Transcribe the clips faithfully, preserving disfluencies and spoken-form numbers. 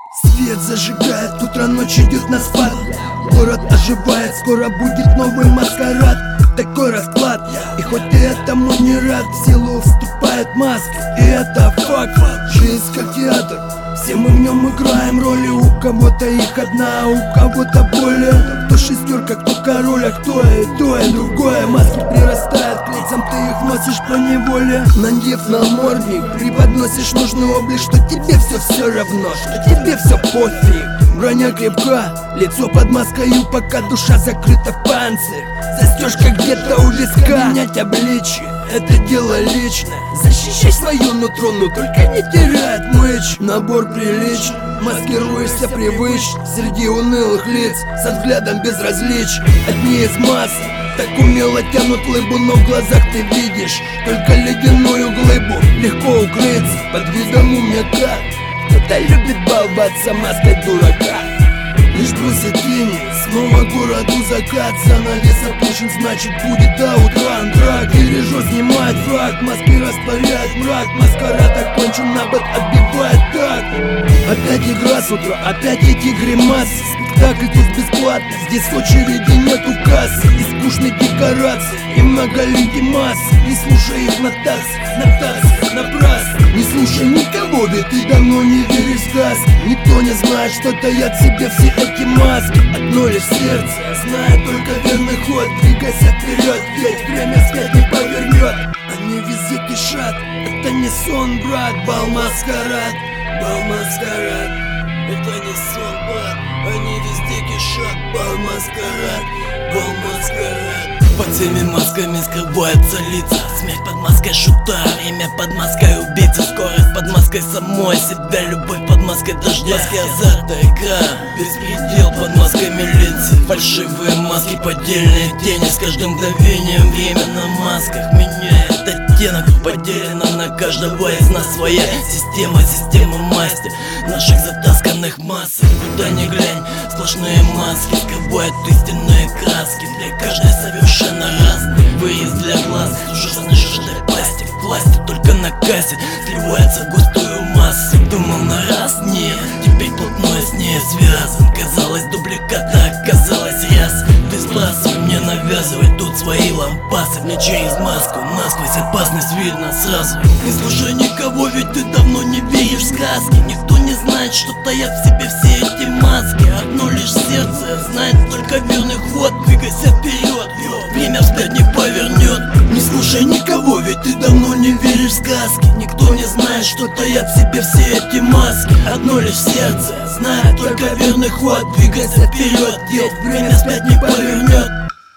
Свет зажигает, утро, ночь идет на спад. Город оживает, скоро будет новый маскарад. Такой расклад, и хоть ты этому не рад, в силу вступает маски, и это факт. Жизнь как театр, все мы в нем играем роли. У кого-то их одна, у кого-то более. Кто шестерка, кто король, а кто и то, и другое. Маски прирастают к лицам, ты их носишь по неволе. Надев намордник, преподносишь нужный облик, что тебе все все равно, что тебе все пофиг. Броня крепка, лицо под маскою, пока душа закрыта в панцирь. Застежка где-то у виска, менять обличие — это дело личное. Защищай свое нутро, но только не теряй отмычь. Набор приличный, маскируешься привычно среди унылых лиц, со взглядом безразличия. Одни из масс так умело тянут лыбу, но в глазах ты видишь только ледяную глыбу. Легко укрыться под видом умняка, кто-то любит баловаться маской дурака. Лишь бросит тени, снова городу закат. Занавес опущен, значит будет до утра антрак. Дирижер снимает фраг, маски растворяет мрак. Маскарад окончен, набат отбивает так. Опять игра с утра, опять эти гримасы. Спектакль тут бесплатно, здесь в очереди нету кассы. И скучной декорации, и многоликие массы. Не слушай их нотации, нотации напрасно. Не слушай никого, ведь ты давно не веришь в сказки. Никто не знает, что таят в себе все эти маски. Одно лишь сердце знает только верный ход. Двигайся вперед, ведь время вспять не повернет. Они везде кишат, это не сон, брат. Бал-маскарад, бал-маскарад, это не сон, брат. Они везде кишат, бал-маскарад, бал-маскарад. Под всеми масками скрываются лица. Смерть под маской шута, время под маской убийцы. Скорость под маской самой себя, любовь под маской дождя. Маски азарта, игра, беспредел под маской милиции. Фальшивые маски, поддельные тени. С каждым мгновением время на масках меняет оттенок. Поделена на каждого из нас своя система, система масти наших затасканных масок. Куда ни глянь, сплошные маски скрывают истинные краски. Для каждой совершенно разный вырез для глаз. Ужасный жжет пластик, пластик только на кассе сливается в густую массу. Думал на раз, нет, теперь плотной с ней связан. Казалось дубликата, оказалось раз. Ты сбрасывай, мне навязывай тут свои лампасы. Мне через маску насквозь опасность видно сразу. Не слушай никого, ведь ты давно не веришь в сказки. Никто не знает, что таят в себе все эти маски. Одно лишь сердце знает только верный ход. Двигайся вперед, время вспять не повернет. Не слушай никого, ведь ты давно не веришь в сказки. Никто не знает, что таят в себе все эти маски. Одно лишь сердце знает только верный ход. Двигайся вперед, ведь время вспять не повернет.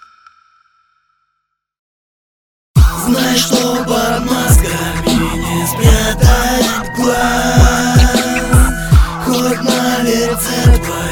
Знай, что под масками не спрятать глаз. Хоть на лице твоем